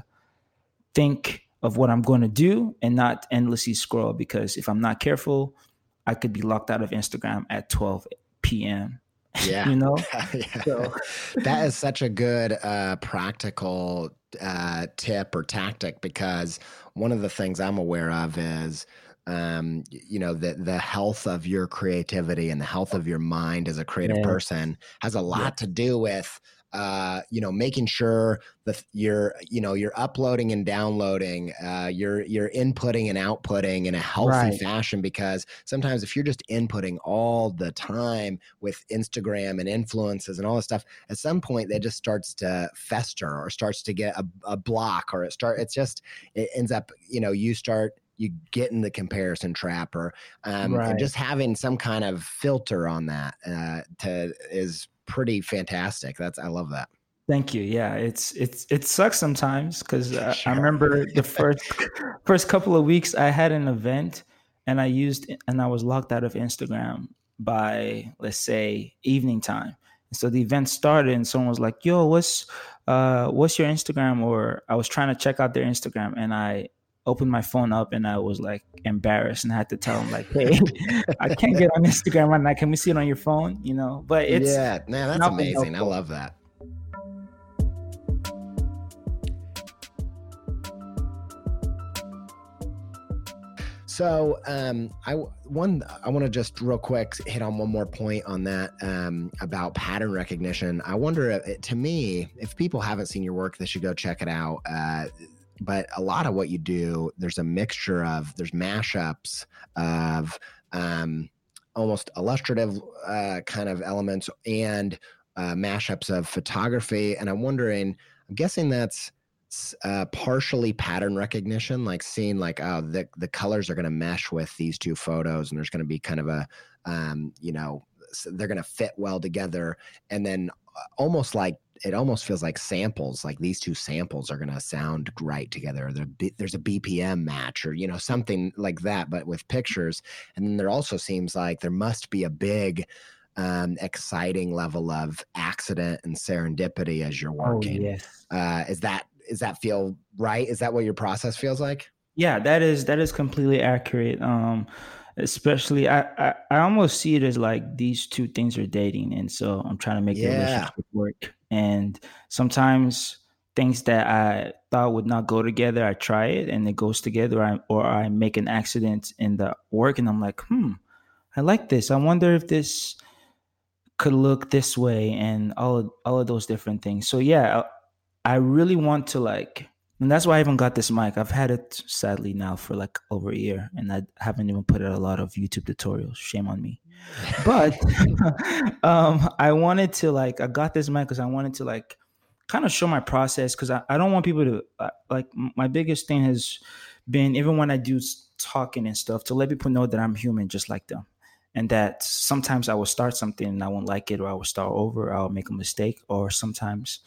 think of what I'm going to do and not endlessly scroll, because if I'm not careful, I could be locked out of Instagram at twelve p.m. Yeah. You know, yeah. So. That is such a good uh, practical uh, tip or tactic, because one of the things I'm aware of is, um, you know, the, the health of your creativity and the health of your mind as a creative yeah. person has a lot yeah. to do with Uh, you know, making sure that you're, you know, you're uploading and downloading, uh, you're, you're inputting and outputting in a healthy right. fashion, because sometimes if you're just inputting all the time with Instagram and influences and all this stuff, at some point that just starts to fester or starts to get a, a block, or it start, it's just, it ends up, you know, you start, you get in the comparison trap, or, um, right. and just having some kind of filter on that, uh, to is pretty fantastic. That's, I love that. Thank you. Yeah, it's it's it sucks sometimes, because uh, sure. I remember the first first couple of weeks I had an event and I used and I was locked out of Instagram by, let's say, evening time. And so the event started and someone was like, "Yo, what's uh what's your Instagram?" Or I was trying to check out their Instagram and I opened my phone up and I was like embarrassed and I had to tell them like, hey, I can't get on Instagram right now. Can we see it on your phone? You know, but it's yeah, man, that's amazing. Helpful. I love that. So um, I one I want to just real quick hit on one more point on that, um, about pattern recognition. I wonder, if, to me, if people haven't seen your work, they should go check it out. Uh, But a lot of what you do, there's a mixture of, there's mashups of um, almost illustrative uh, kind of elements and uh, mashups of photography. And I'm wondering, I'm guessing that's uh, partially pattern recognition, like seeing like, oh, the, the colors are going to mesh with these two photos and there's going to be kind of a, um, you know, they're going to fit well together. And then almost like, it almost feels like samples, like these two samples are going to sound right together. There's a B P M match, or, you know, something like that, but with pictures. And then there also seems like there must be a big, um, exciting level of accident and serendipity as you're working. Oh, yes. Uh, is that, is that feel right? Is that what your process feels like? Yeah, that is, that is completely accurate. Um, Especially, I, I I almost see it as like these two things are dating, and so I'm trying to make the Yeah. relationship work. And sometimes things that I thought would not go together, I try it and it goes together, or I, or I make an accident in the work, and I'm like, hmm, I like this. I wonder if this could look this way, and all of, all of those different things. So yeah, I, I really want to like, and that's why I even got this mic. I've had it sadly now for like over a year, and I haven't even put out a lot of YouTube tutorials. Shame on me. But um, I wanted to like, I got this mic because I wanted to like kind of show my process, because I, I don't want people to uh, like, my biggest thing has been, even when I do talking and stuff, to let people know that I'm human just like them, and that sometimes I will start something and I won't like it, or I will start over, or I'll make a mistake, or sometimes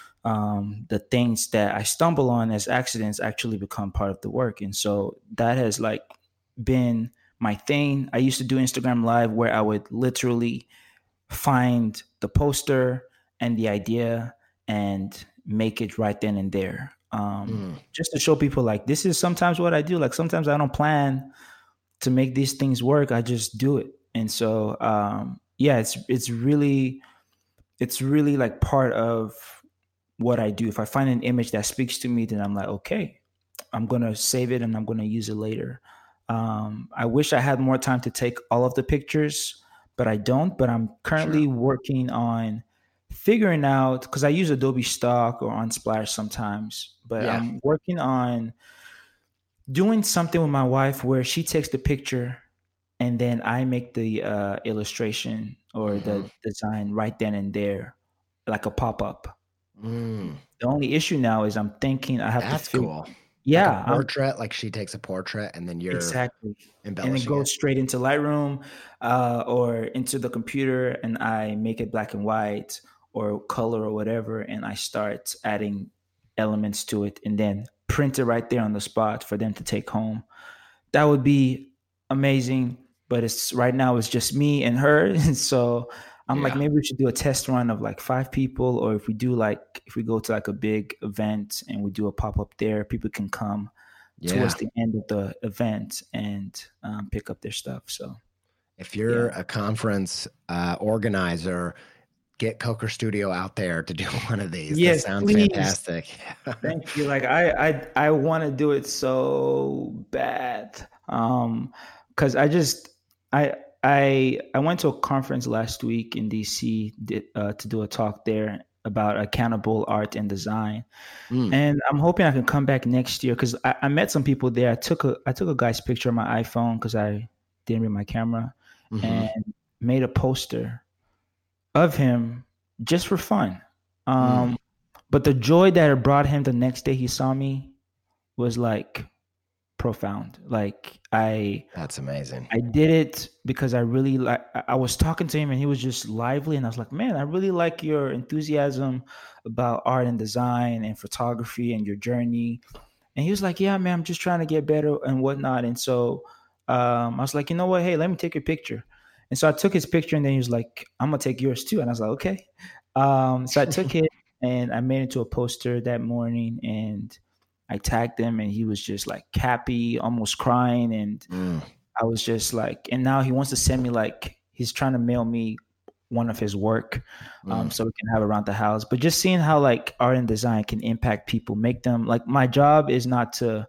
um, the things that I stumble on as accidents actually become part of the work. And so that has like been my thing. I used to do Instagram Live where I would literally find the poster and the idea and make it right then and there. Um, mm. Just to show people like, this is sometimes what I do. Like sometimes I don't plan to make these things work. I just do it. And so, um, yeah, it's, it's really, it's really like part of what I do. If I find an image that speaks to me, then I'm like, okay, I'm going to save it and I'm going to use it later. Um, I wish I had more time to take all of the pictures, but I don't. But I'm currently sure. working on figuring out, because I use Adobe Stock or Unsplash sometimes, but yeah. I'm working on doing something with my wife where she takes the picture and then I make the uh, illustration or mm-hmm. the design right then and there, like a pop-up. Mm. The only issue now is I'm thinking I have That's to figure, cool. yeah, like a portrait, I'm, like she takes a portrait and then you're exactly embellishing and it goes it. straight into Lightroom uh, or into the computer, and I make it black and white or color or whatever, and I start adding elements to it and then print it right there on the spot for them to take home. That would be amazing, but it's right now it's just me and her, and so I'm yeah. like, maybe we should do a test run of like five people, or if we do like, if we go to like a big event and we do a pop-up there, people can come yeah. towards the end of the event and um, pick up their stuff. So if you're yeah. a conference uh, organizer, get Coker Studio out there to do one of these. Yes, that sounds please. Fantastic. Thank you. Like I, I, I want to do it so bad. Um, cause I just, I, I I went to a conference last week in D C uh, to do a talk there about accountable art and design, mm. and I'm hoping I can come back next year, because I, I met some people there. I took a I took a guy's picture on my iPhone because I didn't bring my camera, mm-hmm. and made a poster of him just for fun. Um, mm. But the joy that it brought him the next day he saw me was like profound. Like I that's amazing. I did it because I really like, I was talking to him and he was just lively, and I was like, man, I really like your enthusiasm about art and design and photography and your journey. And he was like, yeah, man, I'm just trying to get better and whatnot. And so um, I was like, you know what? Hey, let me take your picture. And so I took his picture, and then he was like, I'm gonna take yours too. And I was like, okay. Um, so I took it and I made it into a poster that morning, and I tagged him, and he was just like happy, almost crying. And mm. I was just like, and now he wants to send me, like, he's trying to mail me one of his work um, mm. so we can have it around the house. But just seeing how like art and design can impact people, make them like, my job is not to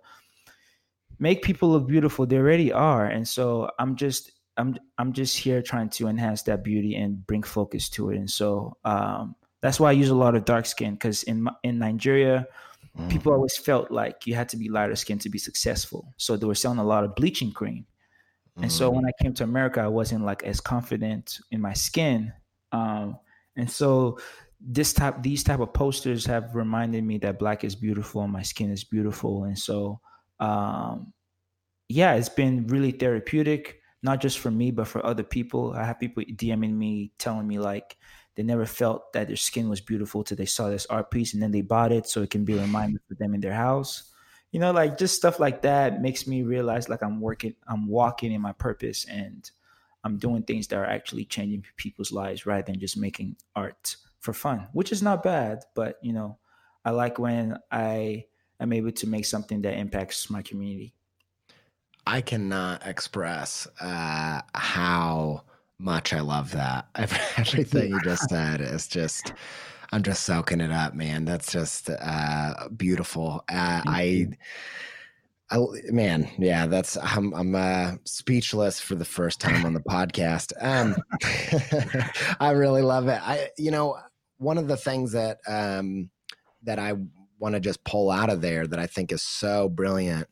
make people look beautiful. They already are. And so I'm just, I'm, I'm just here trying to enhance that beauty and bring focus to it. And so um, that's why I use a lot of dark skin, because in, in Nigeria, Mm. people always felt like you had to be lighter skinned to be successful. So they were selling a lot of bleaching cream. Mm. And so when I came to America, I wasn't like as confident in my skin. Um, and so this type, these type of posters have reminded me that Black is beautiful and my skin is beautiful. And so, um, yeah, it's been really therapeutic, not just for me, but for other people. I have people DMing me, telling me like, they never felt that their skin was beautiful till they saw this art piece, and then they bought it so it can be a reminder for them in their house. You know, like just stuff like that makes me realize like I'm working, I'm walking in my purpose, and I'm doing things that are actually changing people's lives rather than just making art for fun, which is not bad. But, you know, I like when I am able to make something that impacts my community. I cannot express uh, how much I love that. Everything you just said is just, I'm just soaking it up, man. That's just uh, beautiful. Uh, I, I, man, yeah, that's, I'm, I'm uh, speechless for the first time on the podcast. Um, I really love it. I, you know, one of the things that, um, that I want to just pull out of there that I think is so brilliant.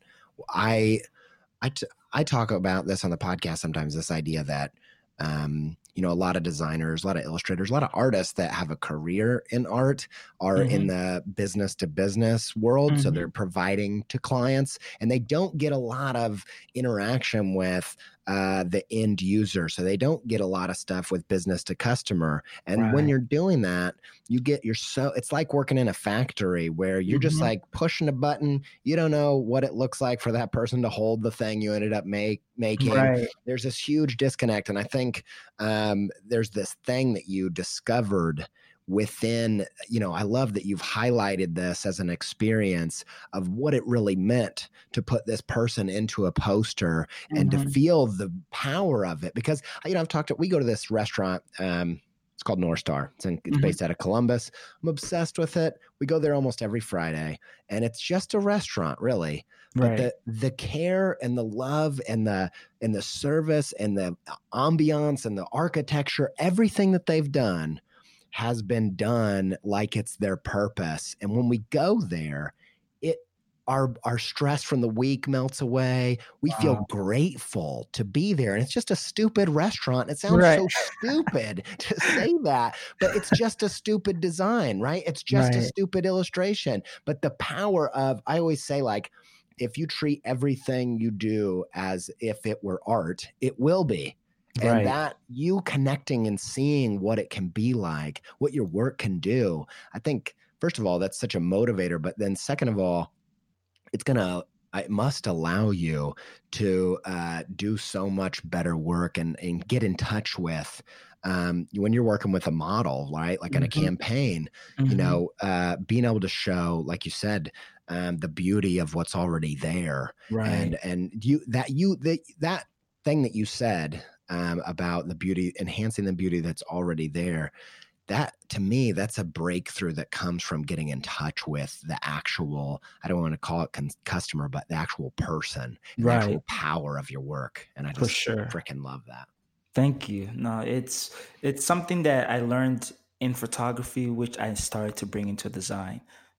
I, I, t- I talk about this on the podcast sometimes, this idea that, um, you know, a lot of designers, a lot of illustrators, a lot of artists that have a career in art are mm-hmm. in the business to business world. Mm-hmm. So they're providing to clients and they don't get a lot of interaction with uh, the end user. So they don't get a lot of stuff with business to customer. And right. when you're doing that, you get, you're so, it's like working in a factory where you're mm-hmm. just like pushing a button. You don't know what it looks like for that person to hold the thing you ended up make, making. Right. There's this huge disconnect. And I think um, there's this thing that you discovered within, you know, I love that you've highlighted this as an experience of what it really meant to put this person into a poster mm-hmm. and to feel the power of it. Because, you know, I've talked to, we go to this restaurant, um, it's called North Star. It's, in, it's mm-hmm. based out of Columbus. I'm obsessed with it. We go there almost every Friday and it's just a restaurant really. But right. the, the care and the love and the, and the service and the ambiance and the architecture, everything that they've done has been done like it's their purpose. And when we go there, it our our stress from the week melts away. We wow. feel grateful to be there. And it's just a stupid restaurant. It sounds right. so stupid to say that, but it's just a stupid design, right? It's just right. a stupid illustration. But the power of, I always say, like, if you treat everything you do as if it were art, it will be. And right. that you connecting and seeing what it can be like, what your work can do. I think, first of all, that's such a motivator. But then second of all, it's going to, it must allow you to uh, do so much better work and, and get in touch with um, when you're working with a model, right? Like mm-hmm. in a campaign, mm-hmm. you know, uh, being able to show, like you said, um, the beauty of what's already there. Right. And, and you, that you, that, that thing that you said, Um, about the beauty, enhancing the beauty that's already there. That, to me, that's a breakthrough that comes from getting in touch with the actual, I don't want to call it con- customer, but the actual person, right. the actual power of your work. And I just sure. freaking love that. Thank you. No, it's, it's something that I learned in photography, which I started to bring into design.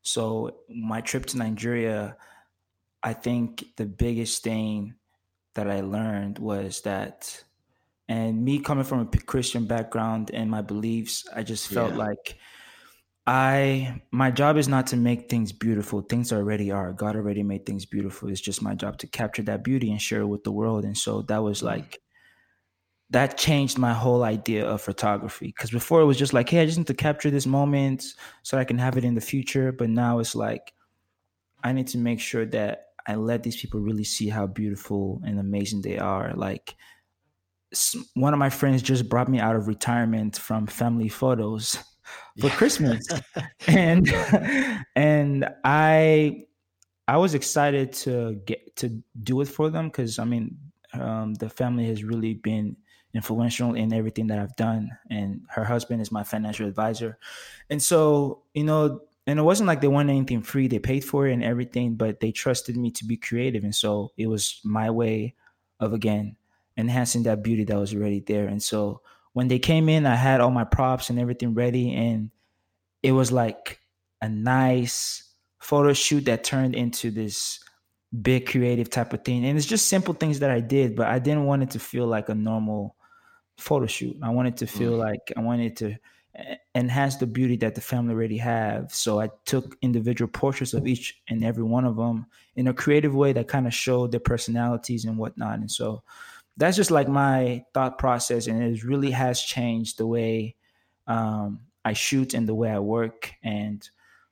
So my trip to Nigeria, I think the biggest thing that I learned was that, and me coming from a Christian background and my beliefs, I just felt yeah. like I, my job is not to make things beautiful. Things already are. God already made things beautiful. It's just my job to capture that beauty and share it with the world. And so that was like, that changed my whole idea of photography. Because before it was just like, hey, I just need to capture this moment so I can have it in the future. But now it's like, I need to make sure that I let these people really see how beautiful and amazing they are. Like, one of my friends just brought me out of retirement from family photos for yeah. Christmas. and, and I, I was excited to get to do it for them. Cause I mean, um, the family has really been influential in everything that I've done. And her husband is my financial advisor. And so, you know, and it wasn't like they wanted anything free. They paid for it and everything, but they trusted me to be creative. And so it was my way of, again, enhancing that beauty that was already there. And so when they came in, I had all my props and everything ready. And it was like a nice photo shoot that turned into this big creative type of thing. And it's just simple things that I did, but I didn't want it to feel like a normal photo shoot. I wanted to feel mm. like I wanted to enhance the beauty that the family already have. So I took individual portraits of each and every one of them in a creative way that kind of showed their personalities and whatnot. And so that's just like my thought process. And it really has changed the way um, I shoot and the way I work and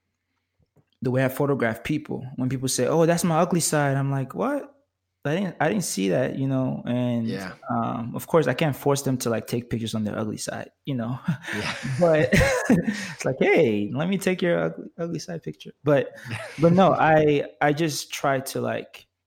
the way I photograph people. When people say, oh, that's my ugly side. I'm like, what? I didn't, I didn't see that, you know? And yeah. um, of course I can't force them to like take pictures on their ugly side, you know, yeah. but it's like, hey, let me take your ugly, ugly side picture. But, but no, I, I just try to like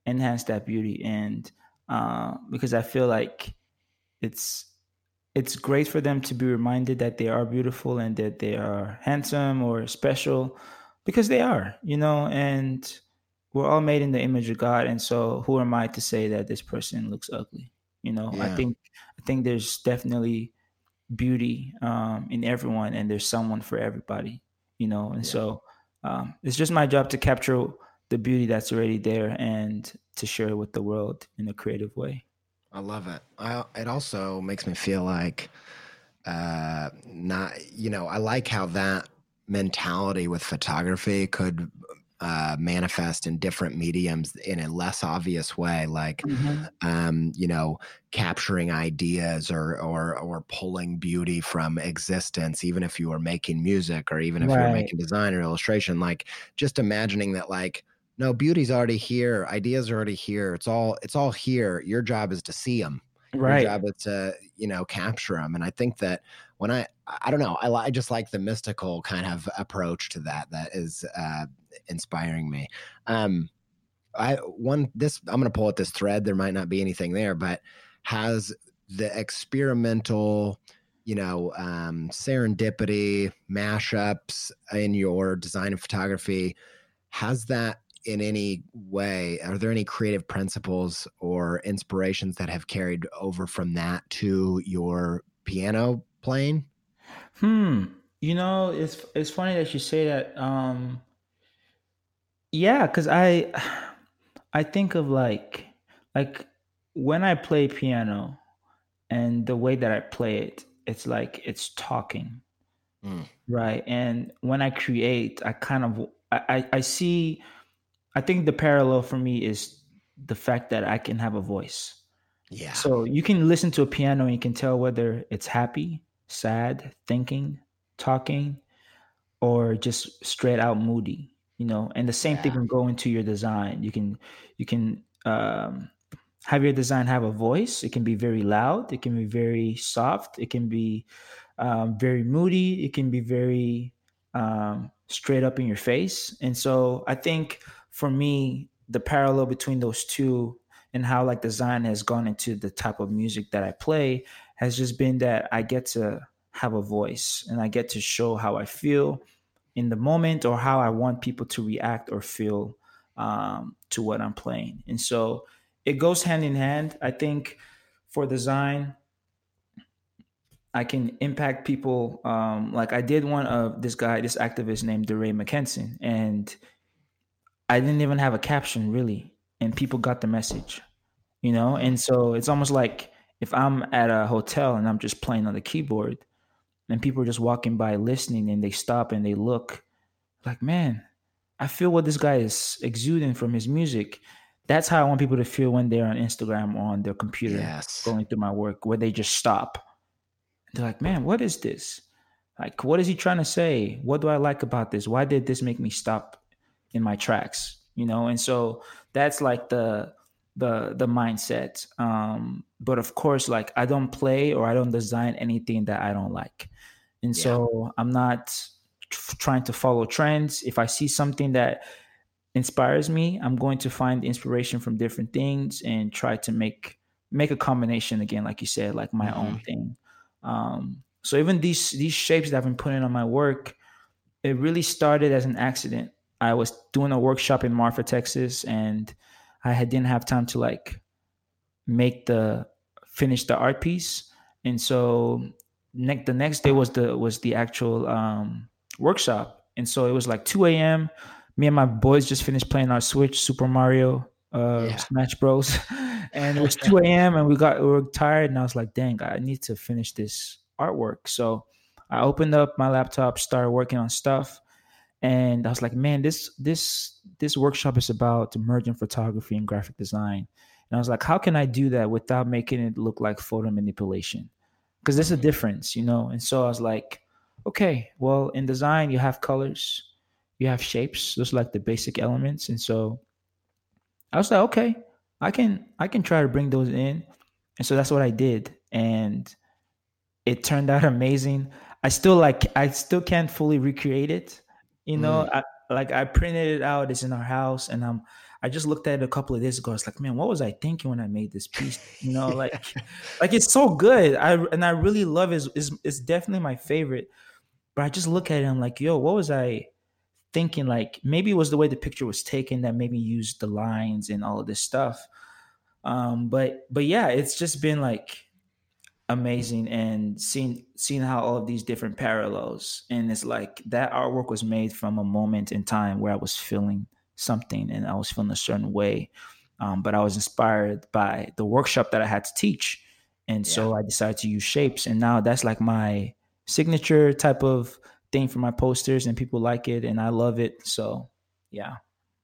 enhance that beauty. And uh, because I feel like it's it's great for them to be reminded that they are beautiful and that they are handsome or special, because they are, you know, and we're all made in the image of God. And so who am I to say that this person looks ugly? You know, I Yeah. think I think there's definitely beauty um, in everyone, and there's someone for everybody, you know. And Yeah. so um, it's just my job to capture the beauty that's already there and to share it with the world in a creative way. I love it. I, it also makes me feel like, uh, not, you know, I like how that mentality with photography could uh, manifest in different mediums in a less obvious way, like, Mm-hmm. um, you know, capturing ideas or, or, or pulling beauty from existence, even if you were making music or even if you were Right, making design or illustration, like just imagining that, like, no, beauty's already here. Ideas are already here. It's all, it's all here. Your job is to see them. Your right. job is to, you know, capture them. And I think that when I, I don't know, I, li- I just like the mystical kind of approach to that. That is uh, inspiring me. Um, I one this I'm going to pull at this thread. There might not be anything there, but has the experimental, you know, um, serendipity mashups in your design and photography, has that in any way, are there any creative principles or inspirations that have carried over from that to your piano playing? Hmm. You know, it's it's funny that you say that. Um, yeah, because I I think of like like when I play piano and the way that I play it, it's like it's talking, Mm, right? And when I create, I kind of I, I I see. I think the parallel for me is the fact that I can have a voice. yeah. So you can listen to a piano and you can tell whether it's happy, sad, thinking, talking, or just straight out moody, you know. And the same thing Yeah. can go into your design. You can you can um, have your design have a voice. It can be very loud. It can be very soft. It can be um, very moody. It can be very um, straight up in your face. And so I think for me, the parallel between those two and how like design has gone into the type of music that I play has just been that I get to have a voice and I get to show how I feel in the moment or how I want people to react or feel um, to what I'm playing. And so it goes hand in hand. I think for design, I can impact people. Um, like I did one of this guy, this activist named DeRay McKenson, and I didn't even have a caption really, and people got the message, you know. And so it's almost like if I'm at a hotel and I'm just playing on the keyboard, and people are just walking by listening, and they stop and they look, like, man, I feel what this guy is exuding from his music. That's how I want people to feel when they're on Instagram or on their computer Yes. going through my work, where they just stop. They're like, man, what is this? Like, what is he trying to say? What do I like about this? Why did this make me stop in my tracks? You know, and so that's like the the the mindset. Um, but of course, like I don't play or I don't design anything that I don't like, and Yeah. so I'm not tr- trying to follow trends. If I see something that inspires me, I'm going to find inspiration from different things and try to make make a combination again, like you said, like my Mhm. own thing. Um, so even these these shapes that I've been putting on my work, it really started as an accident. I was doing a workshop in Marfa, Texas, and I had, didn't have time to like make the finish the art piece, and so ne- the next day was the was the actual um, workshop, and so it was like two a.m. Me and my boys just finished playing our Switch Super Mario uh, Yeah. Smash Bros, and it was two a.m. and we got we were tired, and I was like, "Dang, I need to finish this artwork." So I opened up my laptop, started working on stuff, and I was like, "Man, this this this workshop is about merging photography and graphic design." And I was like, "How can I do that without making it look like photo manipulation?" Because there's a difference, you know. And so I was like, "Okay, well, in design, you have colors, you have shapes, those are like the basic elements." And so I was like, "Okay, I can I can try to bring those in." And so that's what I did, and it turned out amazing. I still like I still can't fully recreate it. You know, Mm. I, like I printed it out. It's in our house, and I'm I just looked at it a couple of days ago. I was like, man, what was I thinking when I made this piece? You know, like, like it's so good. I and I really love it. It's, it's definitely my favorite. But I just look at it, I'm like, yo, what was I thinking? Like, maybe it was the way the picture was taken that maybe used the lines and all of this stuff. Um, but but yeah, it's just been like amazing, and seeing seeing how all of these different parallels, and it's like that artwork was made from a moment in time where I was feeling something and I was feeling a certain way. Um, but I was inspired by the workshop that I had to teach. And so yeah. I decided to use shapes, and now that's like my signature type of thing for my posters, and people like it and I love it. So yeah.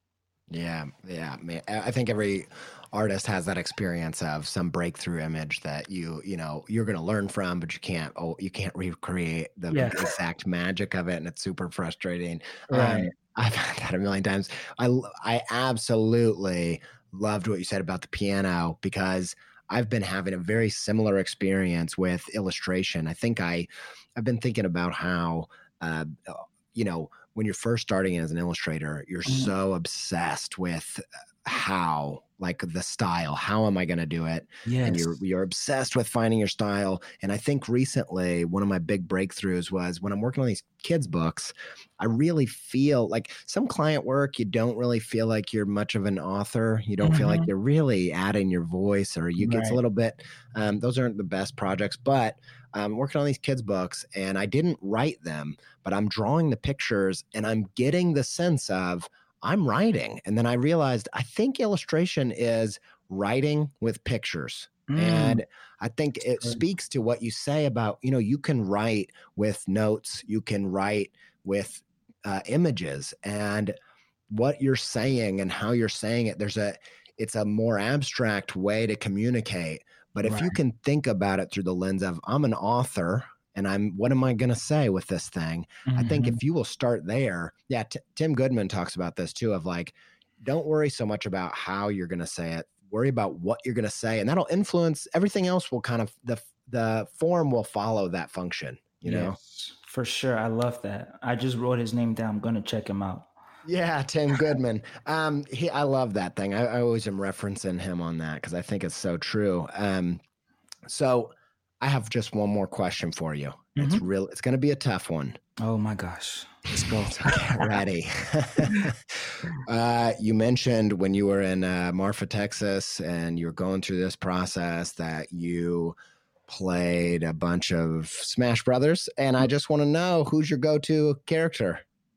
Yeah. Yeah. Man, I think every artist has that experience of some breakthrough image that you, you know, you're going to learn from, but you can't, oh, you can't recreate the yeah. exact magic of it. And it's super frustrating. Right. Um, I've had that a million times. I, I absolutely loved what you said about the piano, because I've been having a very similar experience with illustration. I think I, I've been thinking about how, uh, you know, when you're first starting as an illustrator, you're mm. so obsessed with how, like the style, how am I going to do it? Yes. And you're, you're obsessed with finding your style. And I think recently one of my big breakthroughs was when I'm working on these kids books, I really feel like some client work, you don't really feel like you're much of an author. You don't mm-hmm. feel like you're really adding your voice, or you right. get a little bit, um, those aren't the best projects, but I'm working on these kids books and I didn't write them, but I'm drawing the pictures and I'm getting the sense of I'm writing. And then I realized I think illustration is writing with pictures. Mm. And I think it Good. speaks to what you say about, you know, you can write with notes, you can write with uh, images, and what you're saying and how you're saying it, there's a, it's a more abstract way to communicate. But if right. you can think about it through the lens of I'm an author and I'm, what am I going to say with this thing? Mm-hmm. I think if you will start there, yeah, T- Tim Goodman talks about this too, of like, don't worry so much about how you're going to say it. Worry about what you're going to say, and that'll influence everything else. Will kind of, the, the form will follow that function, you yes, know? For sure. I love that. I just wrote his name down. I'm going to check him out. Yeah, Tim Goodman. Um, he, I love that thing. I, I always am referencing him on that because I think it's so true. Um, so I have just one more question for you. Mm-hmm. It's real. It's going to be a tough one. Oh my gosh. Let's go. So get ready. uh, you mentioned when you were in uh, Marfa, Texas, and you were going through this process that you played a bunch of Smash Brothers. And I just want to know, who's your go-to character?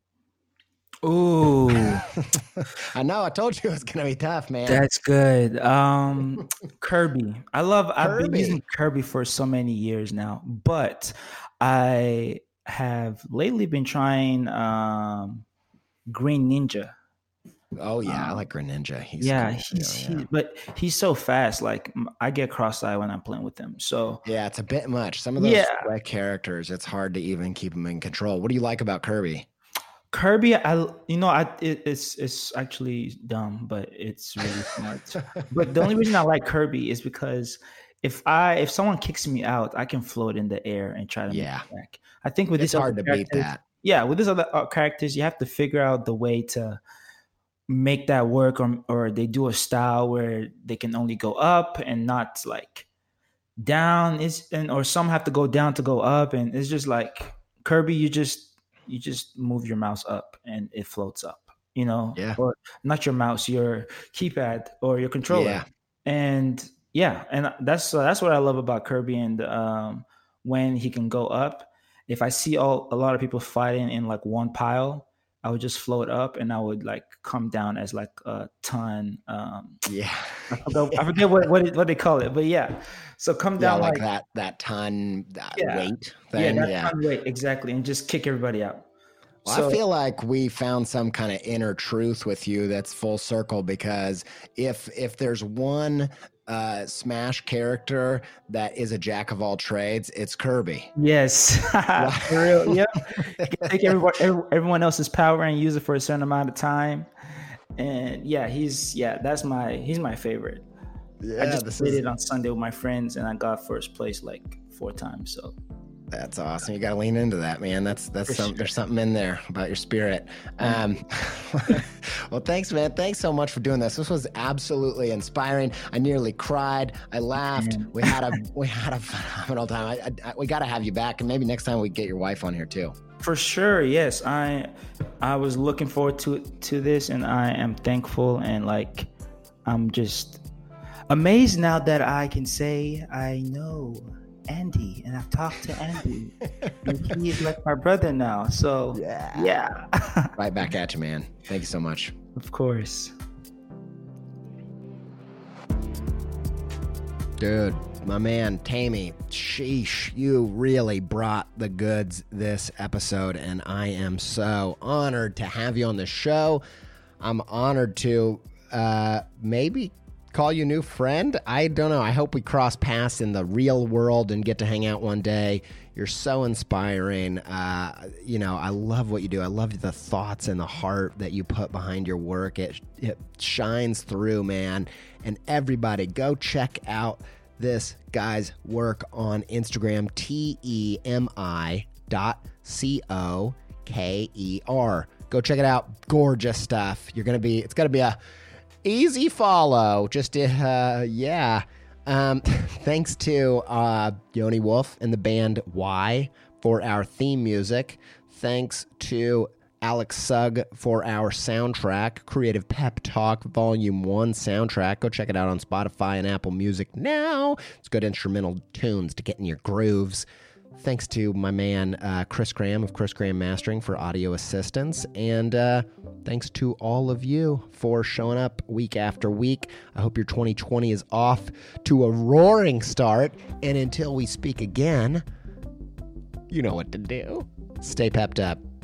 Ooh. I know. I told you it was going to be tough, man. That's good. Um, Kirby. I love, Kirby. I've been using Kirby for so many years now, but I have lately been trying um, Green Ninja. Oh, yeah. Um, I like Green Ninja. He's yeah, cool he's, too, yeah. He, but he's so fast. Like, I get cross-eyed when I'm playing with him. So yeah, it's a bit much. Some of those yeah. quick characters, it's hard to even keep them in control. What do you like about Kirby? Kirby, I you know, I it, it's it's actually dumb, but it's really smart. But the only reason I like Kirby is because if I if someone kicks me out, I can float in the air and try to yeah. make it back. I think with it's this hard to beat that. Yeah, with these other characters, you have to figure out the way to make that work, or or they do a style where they can only go up and not like down. Is and or some have to go down to go up, and it's just like Kirby, you just. You just move your mouse up and it floats up, you know, yeah. or not your mouse, your keypad or your controller. Yeah. And yeah. And that's, uh, that's what I love about Kirby. And um, when he can go up, if I see all, a lot of people fighting in like one pile, I would just float up and I would like come down as like a ton. Um, yeah. I forget, I forget what, what, it, what they call it, but yeah. So come down yeah, like, like that, that ton that yeah. weight thing. Yeah, that yeah. ton weight, exactly. And just kick everybody out. Well, so, I feel like we found some kind of inner truth with you that's full circle, because if if there's one uh, Smash character that is a jack of all trades, it's Kirby. Yes. For real. Yep. You can take everyone, everyone else's power and use it for a certain amount of time. And yeah, he's yeah, that's my he's my favorite. Yeah, I just this played is... it on Sunday with my friends and I got first place like four times. So That's awesome. You got to lean into that, man. That's that's some, sure. There's something in there about your spirit. Um, well, thanks, man. Thanks so much for doing this. This was absolutely inspiring. I nearly cried. I laughed. We had a we had a phenomenal time. I, I, we got to have you back, and maybe next time we get your wife on here too. For sure. Yes, I I was looking forward to to this, and I am thankful, and like I'm just amazed now that I can say I know Andy, and I've talked to Andy, and he's like my brother now. So yeah, yeah. Right back at you, man. Thank you so much. Of course, dude. My man Tammy, sheesh, you really brought the goods this episode, and I am so honored to have you on the show. I'm honored to uh, maybe call you new friend. I don't know. I hope we cross paths in the real world and get to hang out one day. You're so inspiring. Uh, you know, I love what you do. I love the thoughts and the heart that you put behind your work. It it shines through, man. And everybody, go check out this guy's work on Instagram, T E M I dot C O K E R. Go check it out. Gorgeous stuff. You're going to be, it's going to be a easy follow. Just, uh, yeah. Um, thanks to uh, Yoni Wolf and the band Y for our theme music. Thanks to Alex Sugg for our soundtrack, Creative Pep Talk Volume one soundtrack. Go check it out on Spotify and Apple Music now. It's good instrumental tunes to get in your grooves. Thanks to my man, uh, Chris Graham of Chris Graham Mastering for audio assistance. And uh, thanks to all of you for showing up week after week. I hope your twenty twenty is off to a roaring start. And until we speak again, you know what to do. Stay pepped up.